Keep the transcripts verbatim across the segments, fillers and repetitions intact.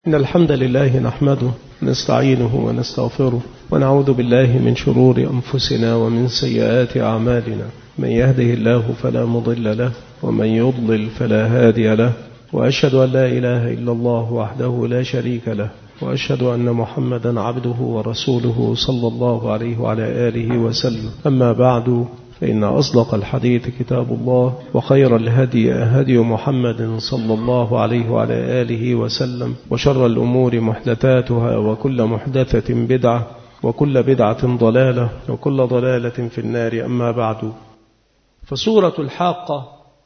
إن الحمد لله نحمده نستعينه ونستغفره ونعوذ بالله من شرور أنفسنا ومن سيئات أعمالنا. من يهده الله فلا مضل له ومن يضلل فلا هادي له، وأشهد أن لا إله إلا الله وحده لا شريك له، وأشهد أن محمدا عبده ورسوله صلى الله عليه وعلى آله وسلم. أما بعد، فإن أصدق الحديث كتاب الله، وخير الهدي هدي محمد صلى الله عليه وعلى آله وسلم، وشر الأمور محدثاتها، وكل محدثة بدعة، وكل بدعة ضلالة، وكل ضلالة في النار. أما بعد، فسورة الحاقة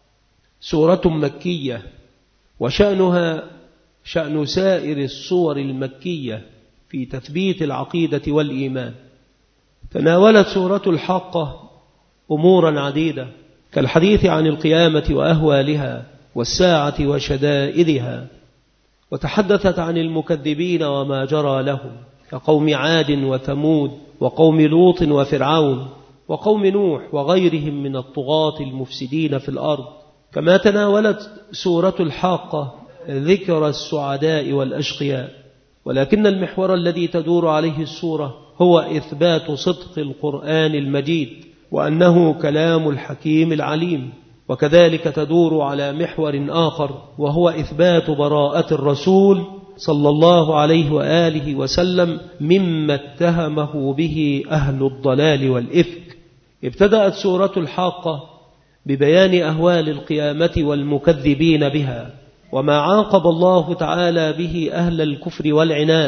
سورة مكية، وشأنها شأن سائر السور المكية في تثبيت العقيدة والإيمان. تناولت سورة الحاقة أمورا عديدة، كالحديث عن القيامة وأهوالها والساعة وشدائدها، وتحدثت عن المكذبين وما جرى لهم كقوم عاد وثمود وقوم لوط وفرعون وقوم نوح وغيرهم من الطغاة المفسدين في الأرض. كما تناولت سورة الحاقة ذكر السعداء والأشقياء، ولكن المحور الذي تدور عليه السورة هو إثبات صدق القرآن المجيد، وأنه كلام الحكيم العليم. وكذلك تدور على محور آخر، وهو إثبات براءة الرسول صلى الله عليه وآله وسلم مما اتهمه به أهل الضلال والإفك. ابتدأت سورة الحاقة ببيان أهوال القيامة والمكذبين بها، وما عاقب الله تعالى به أهل الكفر والعناد.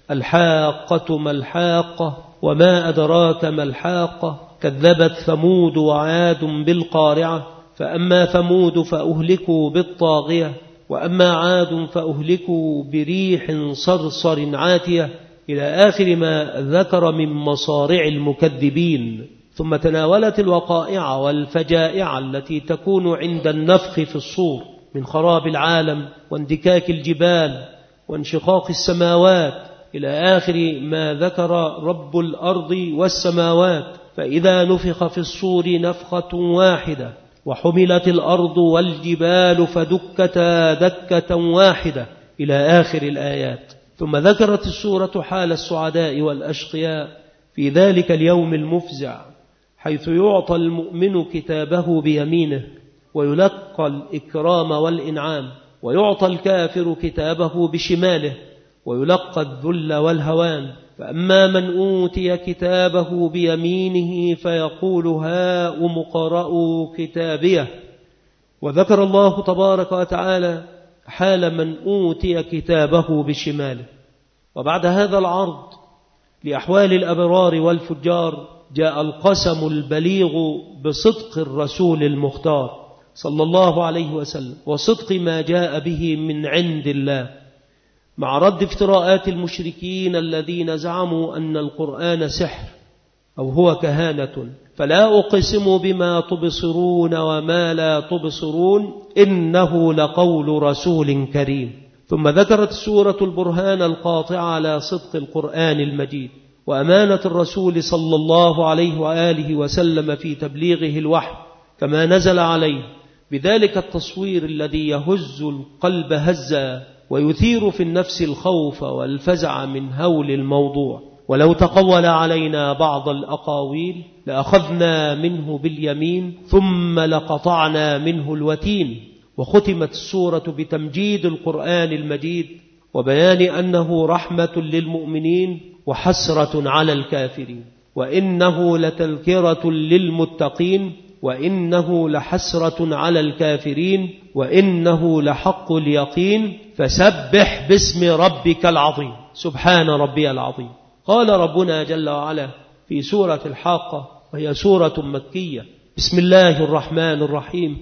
الحاقة ما الحاقة وما أدراك ما الحاقة، كذبت ثمود وعاد بالقارعة، فأما ثمود فأهلكوا بالطاغية، وأما عاد فأهلكوا بريح صرصر عاتية، إلى آخر ما ذكر من مصارع المكذبين. ثم تناولت الوقائع والفجائع التي تكون عند النفخ في الصور من خراب العالم واندكاك الجبال وانشقاق السماوات، إلى آخر ما ذكر رب الأرض والسماوات. فإذا نفخ في الصور نفخة واحدة وحملت الأرض والجبال فدكتا دكة واحدة، إلى آخر الآيات. ثم ذكرت السورة حال السعداء والأشقياء في ذلك اليوم المفزع، حيث يعطى المؤمن كتابه بيمينه ويلقى الإكرام والإنعام، ويعطى الكافر كتابه بشماله ويلقى الذل والهوان. فأما من أوتي كتابه بيمينه فيقول هاؤم اقرءوا كتابيه. وذكر الله تبارك وتعالى حال من أوتي كتابه بشماله. وبعد هذا العرض لأحوال الأبرار والفجار، جاء القسم البليغ بصدق الرسول المختار صلى الله عليه وسلم، وصدق ما جاء به من عند الله، مع رد افتراءات المشركين الذين زعموا أن القرآن سحر أو هو كهانة. فلا أقسم بما تبصرون وما لا تبصرون إنه لقول رسول كريم. ثم ذكرت السورة البرهان القاطع على صدق القرآن المجيد وأمانة الرسول صلى الله عليه وآله وسلم في تبليغه الوحي كما نزل عليه، بذلك التصوير الذي يهز القلب هزا ويثير في النفس الخوف والفزع من هول الموضوع. ولو تقول علينا بعض الأقاويل لأخذنا منه باليمين ثم لقطعنا منه الوتين. وختمت السورة بتمجيد القرآن المجيد وبيان أنه رحمة للمؤمنين وحسرة على الكافرين، وإنه لتذكرة للمتقين، وإنه لحسرة على الكافرين، وإنه لحق اليقين، فسبح باسم ربك العظيم. سبحان ربي العظيم. قال ربنا جل وعلا في سورة الحاقة، وهي سورة مكية: بسم الله الرحمن الرحيم.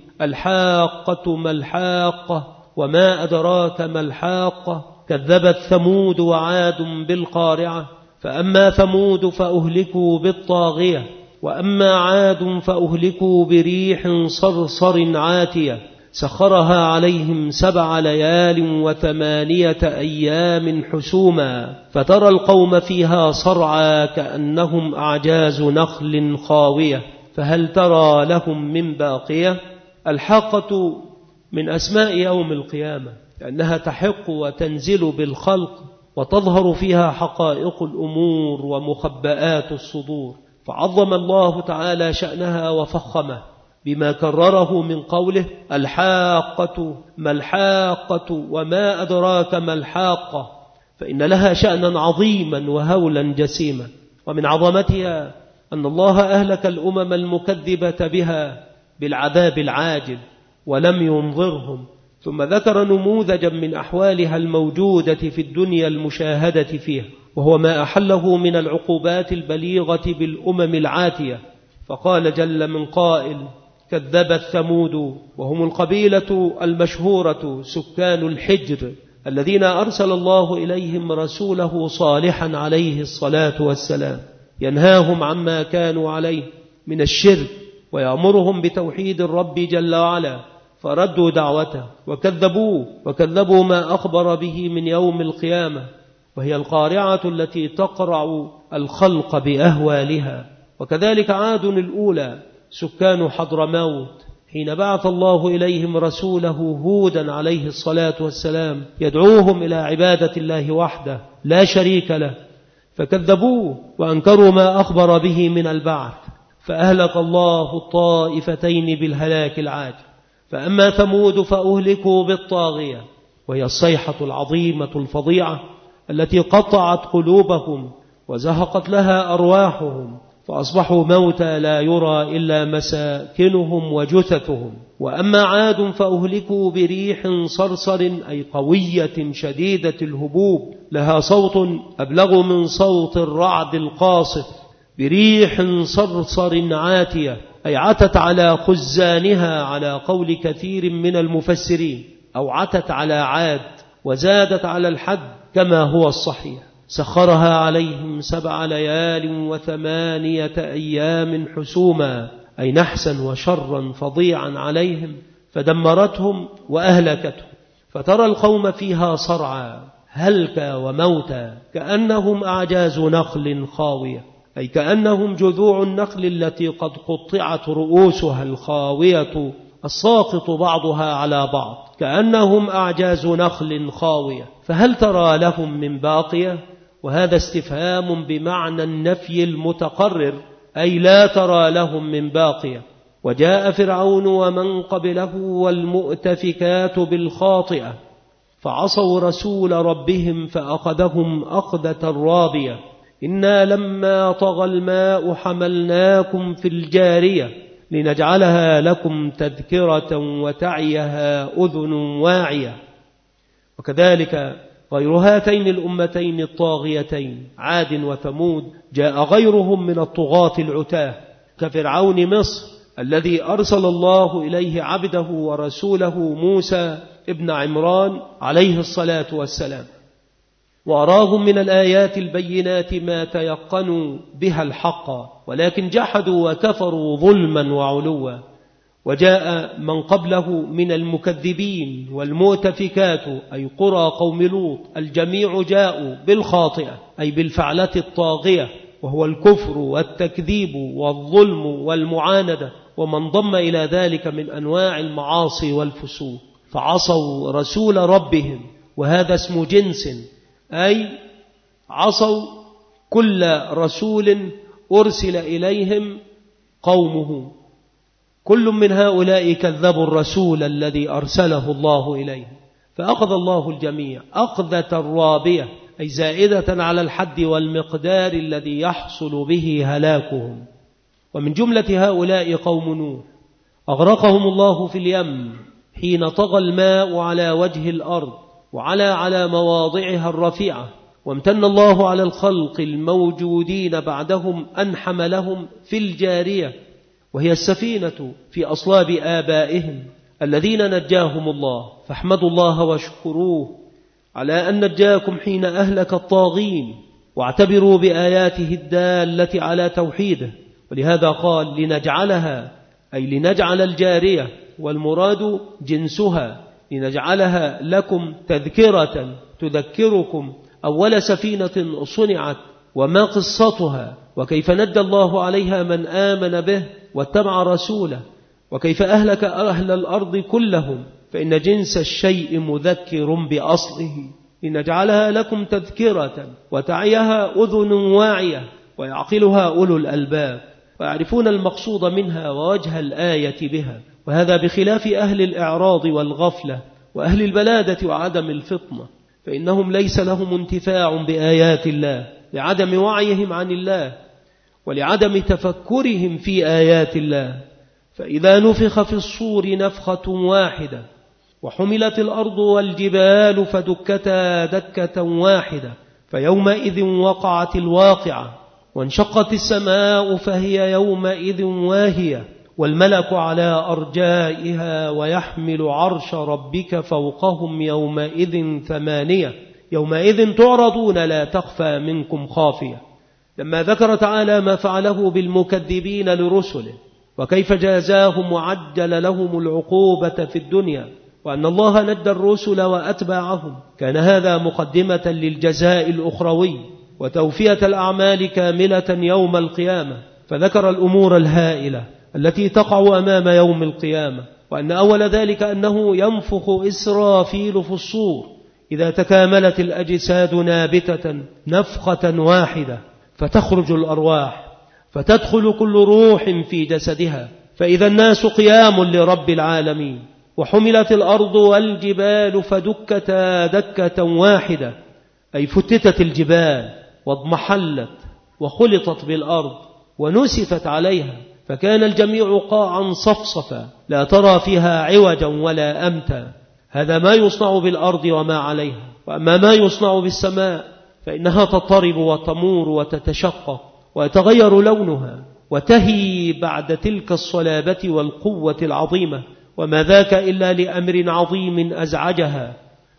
الحاقة ما الحاقة وما أدراك ما الحاقة، كذبت ثمود وعاد بالقارعة، فأما ثمود فأهلكوا بالطاغية، وأما عاد فأهلكوا بريح صرصر عاتية، سخرها عليهم سبع ليال وثمانية أيام حسوما، فترى القوم فيها صرعى كأنهم أعجاز نخل خاوية، فهل ترى لهم من باقية. الحاقة من أسماء يوم القيامة، لأنها تحق وتنزل بالخلق وتظهر فيها حقائق الأمور ومخبآت الصدور، فعظم الله تعالى شأنها وفخمه بما كرره من قوله: الحاقة ما الحاقة وما أدراك ما الحاقة، فإن لها شأنا عظيما وهولا جسيما. ومن عظمتها أن الله أهلك الأمم المكذبة بها بالعذاب العاجل ولم ينظرهم، ثم ذكر نموذجا من أحوالها الموجودة في الدنيا المشاهدة فيها، وهو ما أحله من العقوبات البليغة بالأمم العاتية، فقال جل من قائل: كذبت ثمود وهم القبيلة المشهورة سكان الحجر الذين أرسل الله إليهم رسوله صالحا عليه الصلاة والسلام ينهاهم عما كانوا عليه من الشرك ويأمرهم بتوحيد الرب جل وعلا، فردوا دعوته وكذبوه وكذبوا ما أخبر به من يوم القيامة، وهي القارعة التي تقرع الخلق بأهوالها. وكذلك عاد الأولى سكان حضرموت حين بعث الله إليهم رسوله هودا عليه الصلاة والسلام يدعوهم إلى عبادة الله وحده لا شريك له، فكذبوه وأنكروا ما أخبر به من البعث، فأهلك الله الطائفتين بالهلاك العاجل. فأما ثمود فأهلكوا بالطاغية، وهي الصيحة العظيمة الفظيعة التي قطعت قلوبهم وزهقت لها أرواحهم، فأصبحوا موتى لا يرى إلا مساكنهم وجثثهم. وأما عاد فأهلكوا بريح صرصر، أي قوية شديدة الهبوب، لها صوت أبلغ من صوت الرعد القاصف، بريح صرصر عاتية، أي عتت على خزانها على قول كثير من المفسرين، أو عتت على عاد وزادت على الحد كما هو الصحيح. سخرها عليهم سبع ليال وثمانية أيام حسوما، أي نحسا وشرا فظيعا عليهم، فدمرتهم وأهلكتهم. فترى القوم فيها صرعى هلكا وموتا كأنهم أعجاز نخل خاوية، أي كأنهم جذوع النخل التي قد قطعت رؤوسها الخاوية الساقط بعضها على بعض، كأنهم أعجاز نخل خاوية، فهل ترى لهم من باقية؟ وهذا استفهام بمعنى النفي المتقرر، أي لا ترى لهم من باقية. وجاء فرعون ومن قبله والمؤتفكات بالخاطئة فعصوا رسول ربهم فأخذهم أخذة رابية، إنا لما طغى الماء حملناكم في الجارية لنجعلها لكم تذكرة وتعيها أذن واعية. وكذلك غير هاتين الأمتين الطاغيتين عاد وثمود جاء غيرهم من الطغاة العتاه كفرعون مصر الذي أرسل الله إليه عبده ورسوله موسى ابن عمران عليه الصلاة والسلام، وأراهم من الآيات البينات ما تيقنوا بها الحق، ولكن جحدوا وكفروا ظلما وعلوا. وجاء من قبله من المكذبين والمؤتفكات، أي قرى قوم لوط، الجميع جاءوا بالخاطئة، أي بالفعلة الطاغية، وهو الكفر والتكذيب والظلم والمعاندة، ومن ضم إلى ذلك من أنواع المعاصي والفسوق، فعصوا رسول ربهم، وهذا اسم جنس، أي عصوا كل رسول أرسل إليهم قومه، كل من هؤلاء كذبوا الرسول الذي أرسله الله إليه، فأخذ الله الجميع أخذة رابية، أي زائدة على الحد والمقدار الذي يحصل به هلاكهم. ومن جملة هؤلاء قوم نوح، أغرقهم الله في اليم حين طغى الماء على وجه الأرض وعلى على مواضعها الرفيعة، وامتن الله على الخلق الموجودين بعدهم أن حملهم في الجارية، وهي السفينة في أصلاب آبائهم الذين نجاهم الله، فاحمدوا الله واشكروه على أن نجاكم حين أهلك الطاغين، واعتبروا بآياته الدالة على توحيده. ولهذا قال لنجعلها، أي لنجعل الجارية، والمراد جنسها، لنجعلها لكم تذكرة تذكركم أول سفينة صنعت وما قصتها، وكيف ندى الله عليها من آمن به واتبع رسوله، وكيف أهلك أهل الأرض كلهم فإن جنس الشيء مذكر بأصله، لنجعلها لكم تذكرة وتعيها أذن واعية ويعقلها أولو الألباب، ويعرفون المقصود منها ووجه الآية بها. وهذا بخلاف أهل الإعراض والغفلة وأهل البلادة وعدم الفطنة، فإنهم ليس لهم انتفاع بآيات الله لعدم وعيهم عن الله ولعدم تفكرهم في آيات الله. فإذا نفخ في الصور نفخة واحدة وحملت الأرض والجبال فدكتا دكة واحدة فيومئذ وقعت الواقعة، وانشقت السماء فهي يومئذ واهية، والملك على أرجائها ويحمل عرش ربك فوقهم يومئذ ثمانية، يومئذ تعرضون لا تخفى منكم خافية. لما ذكر تعالى ما فعله بالمكذبين لرسله وكيف جازاهم وعجل لهم العقوبة في الدنيا، وأن الله ندى الرسل وأتباعهم، كان هذا مقدمة للجزاء الأخروي وتوفية الأعمال كاملة يوم القيامة. فذكر الأمور الهائلة التي تقع أمام يوم القيامة، وأن أول ذلك أنه ينفخ إسرافيل في الصور إذا تكاملت الأجساد نابتة نفخة واحدة، فتخرج الأرواح فتدخل كل روح في جسدها، فإذا الناس قيام لرب العالمين. وحملت الأرض والجبال فدكتا دكة واحدة، أي فتتت الجبال واضمحلت وخلطت بالأرض ونسفت عليها، فكان الجميع قاعا صفصفا لا ترى فيها عوجا ولا أمتا. هذا ما يصنع بالأرض وما عليها. وأما ما يصنع بالسماء فإنها تضطرب وتمور وتتشقق ويتغير لونها وتهي بعد تلك الصلابة والقوة العظيمة، وما ذاك إلا لأمر عظيم أزعجها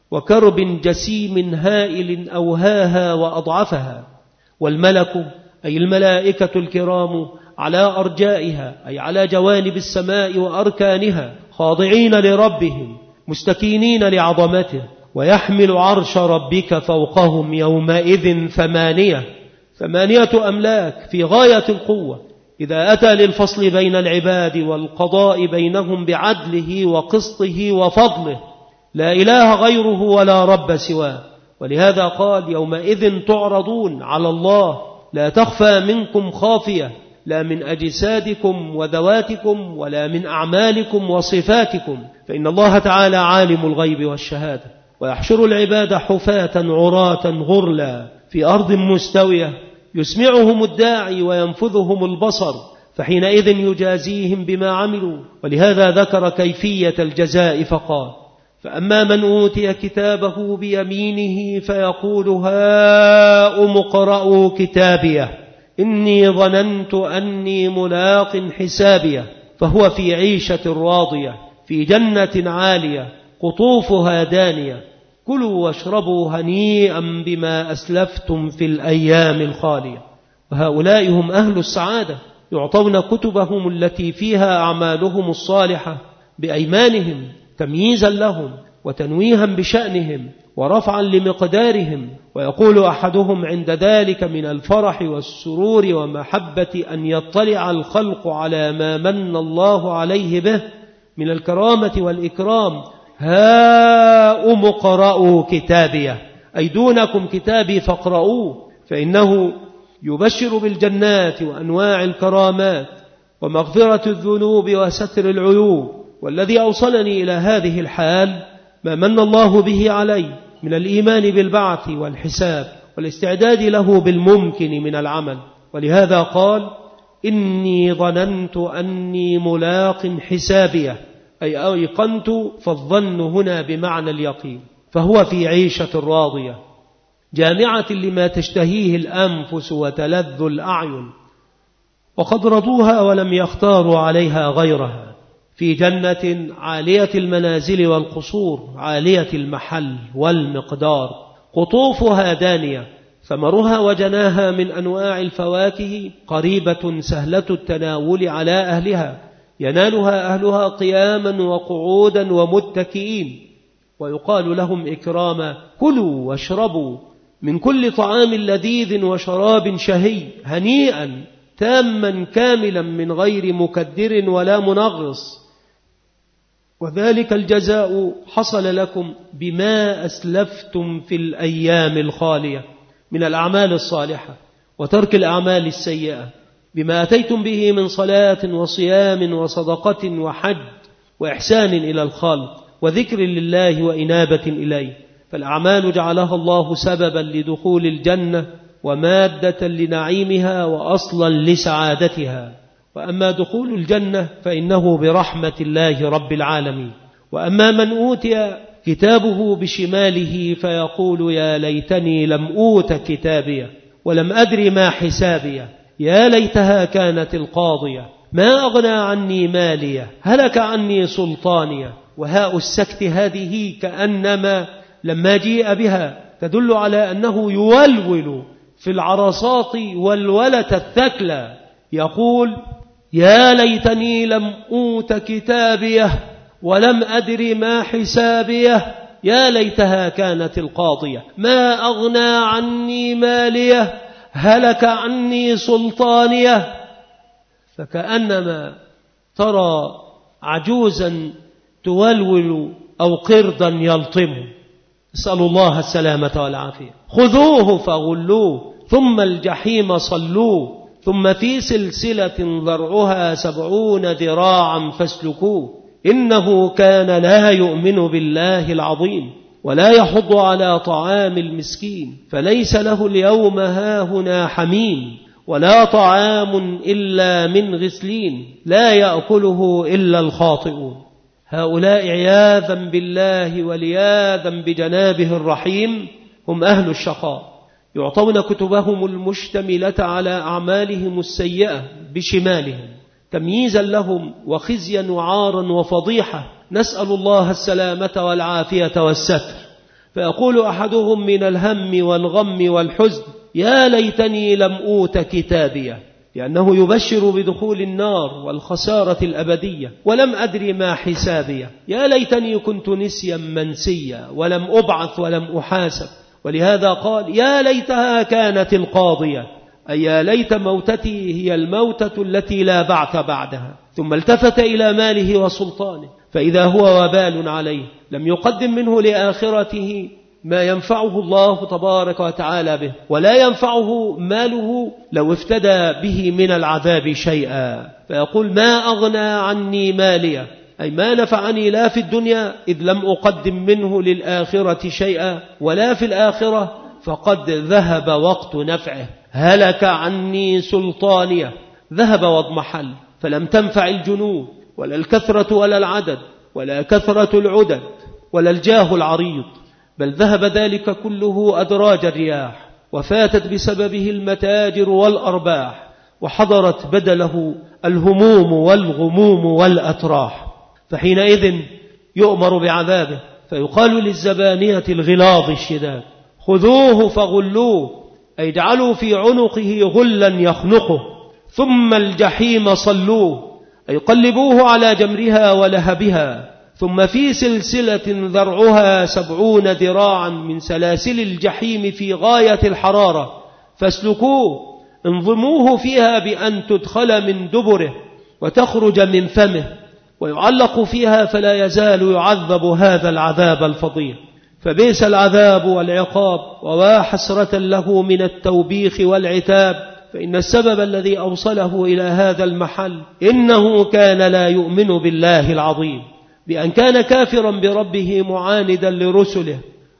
وكرب جسيم هائل أوهاها وأضعفها. والملك أي الملائكة الكرام على أرجائها أي على جوانب السماء وأركانها خاضعين لربهم مستكينين لعظمته، ويحمل عرش ربك فوقهم يومئذ ثمانية ثمانية أملاك في غاية القوة، إذا أتى للفصل بين العباد والقضاء بينهم بعدله وقسطه وفضله، لا إله غيره ولا رب سواه. ولهذا قال يومئذ تعرضون على الله لا تخفى منكم خافية، لا من أجسادكم وذواتكم ولا من أعمالكم وصفاتكم، فإن الله تعالى عالم الغيب والشهادة، ويحشر العباد حفاة عراة غرلا في أرض مستوية، يسمعهم الداعي وينفذهم البصر، فحينئذ يجازيهم بما عملوا. ولهذا ذكر كيفية الجزاء فقال: فأما من أوتي كتابه بيمينه فيقول هاؤم اقرءوا كتابيه إني ظننت أني ملاق حسابيه، فهو في عيشة راضية في جنة عالية قطوفها دانية، كلوا واشربوا هنيئا بما أسلفتم في الأيام الخالية. وهؤلاء هم أهل السعادة، يعطون كتبهم التي فيها أعمالهم الصالحة بأيمانهم تمييزا لهم وتنويها بشأنهم ورفعا لمقدارهم. ويقول أحدهم عند ذلك من الفرح والسرور ومحبة أن يطلع الخلق على ما من الله عليه به من الكرامة والإكرام: هاؤم اقرءوا كتابيه، أي دونكم كتابي فاقرؤوه، فإنه يبشر بالجنات وأنواع الكرامات ومغفرة الذنوب وستر العيوب. والذي أوصلني إلى هذه الحال ما من الله به علي من الإيمان بالبعث والحساب والاستعداد له بالممكن من العمل. ولهذا قال: إني ظننت أني ملاق حسابيه، أي أيقنت، فالظن هنا بمعنى اليقين، فهو في عيشة راضية جامعة لما تشتهيه الأنفس وتلذ الأعين، وقد رضوها ولم يختاروا عليها غيرها، في جنة عالية المنازل والقصور عالية المحل والمقدار، قطوفها دانية، ثمرها وجناها من أنواع الفواكه قريبة سهلة التناول على أهلها، ينالها أهلها قياما وقعودا ومتكئين. ويقال لهم إكراما: كلوا واشربوا من كل طعام لذيذ وشراب شهي هنيئا تاما كاملا من غير مكدر ولا منغص. وذلك الجزاء حصل لكم بما أسلفتم في الأيام الخالية من الأعمال الصالحة وترك الأعمال السيئة، بما أتيتم به من صلاة وصيام وصدقة وحج وإحسان إلى الخلق وذكر لله وإنابة إليه. فالأعمال جعلها الله سببا لدخول الجنة ومادة لنعيمها وأصلا لسعادتها. وأما دخول الجنة فإنه برحمة الله رب العالمين. وأما من أوتي كتابه بشماله فيقول يا ليتني لم أوت كتابيه ولم أدر ما حسابيه يا ليتها كانت القاضية ما أغنى عني ماليه هلك عني سلطانيه. وهاء السكت هذه كأنما لما جيء بها تدل على أنه يولول في العرصات والولة الثكلى، يقول يا ليتني لم أوت كتابيه ولم أدر ما حسابيه يا ليتها كانت القاضية ما أغنى عني ماليه هلك عني سلطانيه. فكأنما ترى عجوزا تولول أو قردا يلطمه، اسأل الله السلامة والعافية. خذوه فغلوه ثم الجحيم صلوه ثم في سلسلة ذرعها سبعون ذراعا فاسلكوه إنه كان لا يؤمن بالله العظيم ولا يحض على طعام المسكين فليس له اليوم هاهنا حميم ولا طعام إلا من غسلين لا يأكله إلا الخاطئون. هؤلاء عياذا بالله ولياذا بجنابه الرحيم هم أهل الشقاء، يعطون كتبهم المشتملة على أعمالهم السيئة بشمالهم تمييزا لهم وخزيا وعارا وفضيحة، نسأل الله السلامة والعافية والستر. فيقول أحدهم من الهم والغم والحزن يا ليتني لم أوت كتابيه، لأنه يبشر بدخول النار والخسارة الأبدية. ولم أدري ما حسابيه، يا ليتني كنت نسيا منسيا ولم أبعث ولم أحاسب. ولهذا قال يا ليتها كانت القاضية، أي يا ليت موتتي هي الموتة التي لا بعث بعدها. ثم التفت إلى ماله وسلطانه فإذا هو وبال عليه، لم يقدم منه لآخرته ما ينفعه الله تبارك وتعالى به، ولا ينفعه ماله لو افتدى به من العذاب شيئا. فيقول ما أغنى عني ماليه، أي ما نفعني لا في الدنيا إذ لم أقدم منه للآخرة شيئا، ولا في الآخرة فقد ذهب وقت نفعه. هلك عني سلطانيه، ذهب واضمحل، فلم تنفع الجنود ولا الكثرة ولا العدد ولا كثرة العدد ولا الجاه العريض، بل ذهب ذلك كله أدراج الرياح، وفاتت بسببه المتاجر والأرباح، وحضرت بدله الهموم والغموم والأتراح. فحينئذ يؤمر بعذابه، فيقال للزبانية الغلاظ الشداد خذوه فغلوه، أي اجعلوا في عنقه غلا يخنقه، ثم الجحيم صلوه، أي قلبوه على جمرها ولهبها، ثم في سلسلة ذرعها سبعون ذراعا من سلاسل الجحيم في غاية الحرارة فاسلكوه، انظموه فيها بأن تدخل من دبره وتخرج من فمه، ويعلق فيها فلا يزال يعذب هذا العذاب الفظيع. فبئس العذاب والعقاب، ووا حسرة له من التوبيخ والعتاب، فإن السبب الذي أوصله إلى هذا المحل إنه كان لا يؤمن بالله العظيم، بأن كان كافرا بربه معاندا لرسله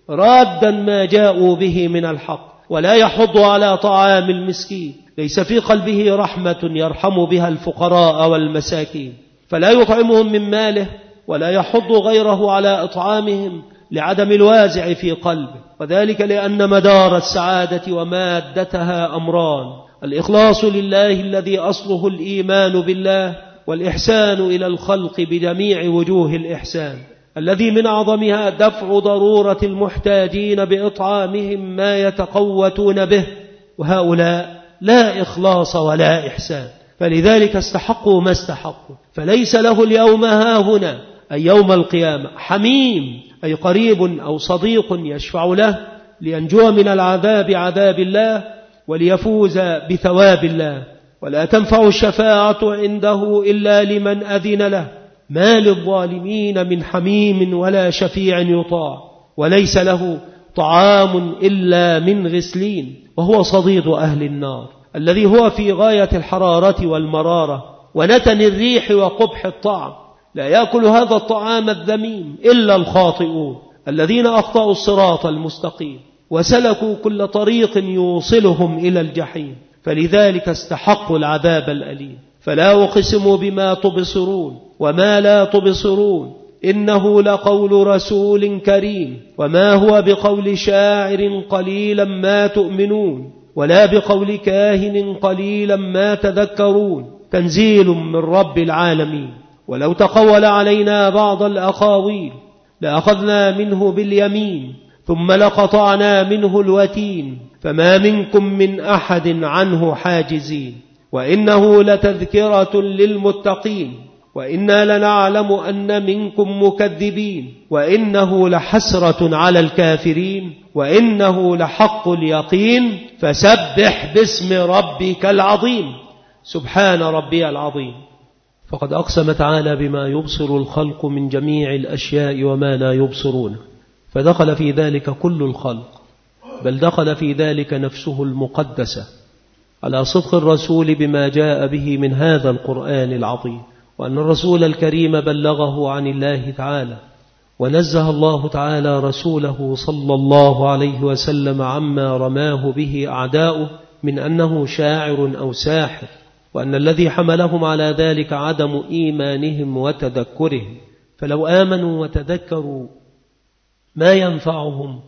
رادا ما جاءوا به من الحق، ولا يحض على طعام المسكين، ليس في قلبه رحمة يرحم بها الفقراء والمساكين، فلا يطعمهم من ماله ولا يحض غيره على إطعامهم لعدم الوازع في قلبه. وذلك لأن مدار السعادة ومادتها أمران: الإخلاص لله الذي أصله الإيمان بالله، والإحسان إلى الخلق بجميع وجوه الإحسان، الذي من أعظمها دفع ضرورة المحتاجين بإطعامهم ما يتقوتون به، وهؤلاء لا إخلاص ولا إحسان، فلذلك استحقوا ما استحقوا. فليس له اليوم هاهنا، أي يوم القيامة، حميم أي قريب أو صديق يشفع له لينجو من العذاب عذاب الله وليفوز بثواب الله. ولا تنفع الشفاعة عنده إلا لمن أذن له، ما للظالمين من حميم ولا شفيع يطاع وليس له طعام إلا من غسلين وهو صديد أهل النار الذي هو في غاية الحرارة والمرارة ونتن الريح وقبح الطعم. لا يأكل هذا الطعام الذميم إلا الخاطئون الذين أخطأوا الصراط المستقيم وسلكوا كل طريق يوصلهم إلى الجحيم، فلذلك استحقوا العذاب الأليم. فلا أقسم بما تبصرون وما لا تبصرون إنه لقول رسول كريم وما هو بقول شاعر قليلا ما تؤمنون ولا بقول كاهن قليلا ما تذكرون تنزيل من رب العالمين. ولو تقول علينا بعض الأقاويل لأخذنا منه باليمين ثم لقطعنا منه الوتين فما منكم من أحد عنه حاجزين. وإنه لتذكرة للمتقين وإنا لنعلم أن منكم مكذبين وإنه لحسرة على الكافرين وإنه لحق اليقين فسبح باسم ربك العظيم. سبحان ربي العظيم. فقد أقسم تعالى بما يبصر الخلق من جميع الأشياء وما لا يبصرون، فدخل في ذلك كل الخلق، بل دخل في ذلك نفسه المقدسة على صدق الرسول بما جاء به من هذا القرآن العظيم، وأن الرسول الكريم بلغه عن الله تعالى، ونزه الله تعالى رسوله صلى الله عليه وسلم عما رماه به أعداؤه من أنه شاعر أو ساحر، وأن الذي حملهم على ذلك عدم إيمانهم وتذكرهم. فلو آمنوا وتذكروا ما ينفعهم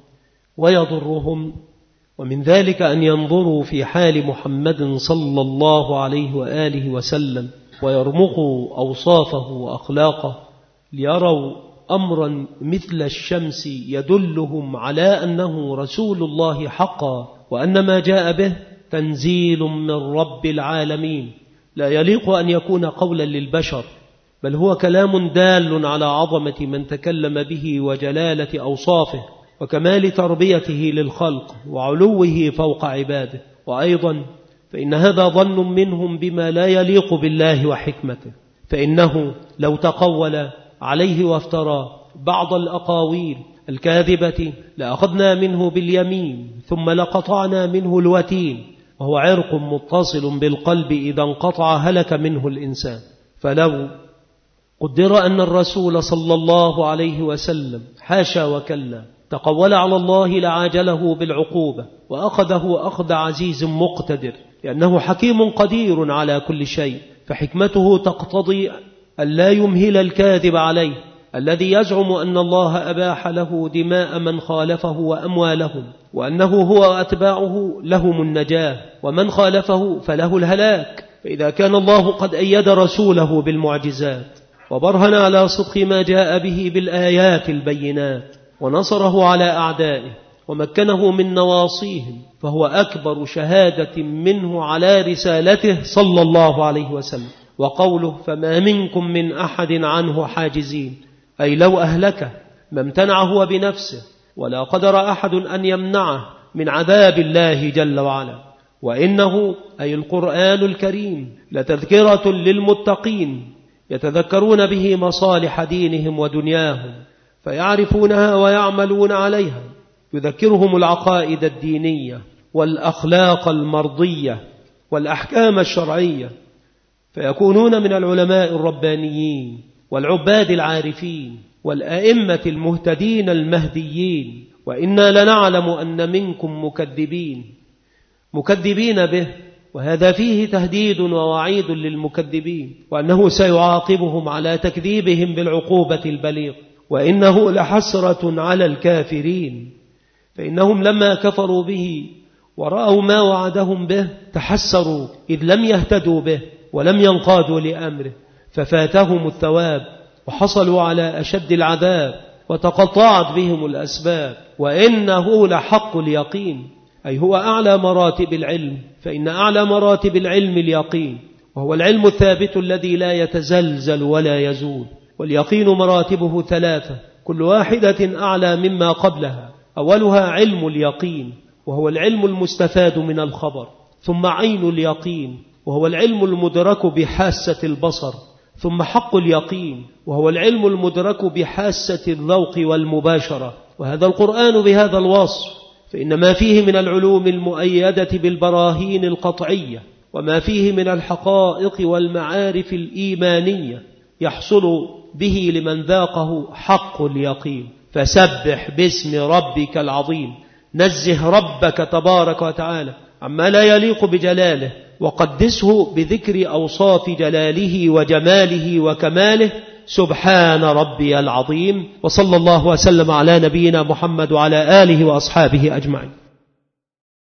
ويضرهم، ومن ذلك أن ينظروا في حال محمد صلى الله عليه وآله وسلم ويرمقوا أوصافه وأخلاقه ليروا أمرا مثل الشمس يدلهم على أنه رسول الله حقا، وأن ما جاء به تنزيل من رب العالمين لا يليق أن يكون قولا للبشر، بل هو كلام دال على عظمة من تكلم به وجلالة أوصافه وكمال تربيته للخلق وعلوه فوق عباده. وأيضا فإن هذا ظن منهم بما لا يليق بالله وحكمته، فإنه لو تقول عليه وافترى بعض الأقاويل الكاذبة لأخذنا منه باليمين ثم لقطعنا منه الوتين، وهو عرق متصل بالقلب إذا انقطع هلك منه الإنسان. فلو قدر أن الرسول صلى الله عليه وسلم حاشا وكلا تقول على الله لعاجله بالعقوبة وأخذه أخذ عزيز مقتدر، لأنه حكيم قدير على كل شيء، فحكمته تقتضي أن لا يمهل الكاذب عليه الذي يزعم أن الله أباح له دماء من خالفه وأموالهم، وأنه هو وأتباعه لهم النجاة، ومن خالفه فله الهلاك. فإذا كان الله قد أيد رسوله بالمعجزات وبرهن على صدق ما جاء به بالآيات البينات ونصره على أعدائه ومكنه من نواصيهم، فهو أكبر شهادة منه على رسالته صلى الله عليه وسلم. وقوله فما منكم من أحد عنه حاجزين، أي لو أهلكه ما امتنع هو بنفسه ولا قدر أحد أن يمنعه من عذاب الله جل وعلا. وإنه أي القرآن الكريم لتذكرة للمتقين يتذكرون به مصالح دينهم ودنياهم فيعرفونها ويعملون عليها، يذكرهم العقائد الدينية والأخلاق المرضية والأحكام الشرعية، فيكونون من العلماء الربانيين والعباد العارفين والأئمة المهتدين المهديين. وإنا لنعلم أن منكم مكذبين مكذبين به، وهذا فيه تهديد ووعيد للمكذبين، وأنه سيعاقبهم على تكذيبهم بالعقوبة البليغ. وإنه لحسرة على الكافرين، فإنهم لما كفروا به ورأوا ما وعدهم به تحسروا إذ لم يهتدوا به ولم ينقادوا لأمره، ففاتهم الثواب وحصلوا على أشد العذاب وتقطعت بهم الأسباب. وإنه لحق اليقين، أي هو أعلى مراتب العلم، فإن أعلى مراتب العلم اليقين، وهو العلم الثابت الذي لا يتزلزل ولا يزول. واليقين مراتبه ثلاثة كل واحدة أعلى مما قبلها. أولها علم اليقين، وهو العلم المستفاد من الخبر، ثم عين اليقين، وهو العلم المدرك بحاسة البصر، ثم حق اليقين وهو العلم المدرك بحاسة الذوق والمباشرة، وهذا القرآن بهذا الوصف، فإن ما فيه من العلوم المؤيدة بالبراهين القطعية وما فيه من الحقائق والمعارف الإيمانية يحصل به لمن ذاقه حق اليقين. فسبح باسم ربك العظيم، نزه ربك تبارك وتعالى عما لا يليق بجلاله، وقدسه بذكر أوصاف جلاله وجماله وكماله. سبحان ربي العظيم. وصلى الله وسلم على نبينا محمد وعلى آله وأصحابه أجمعين.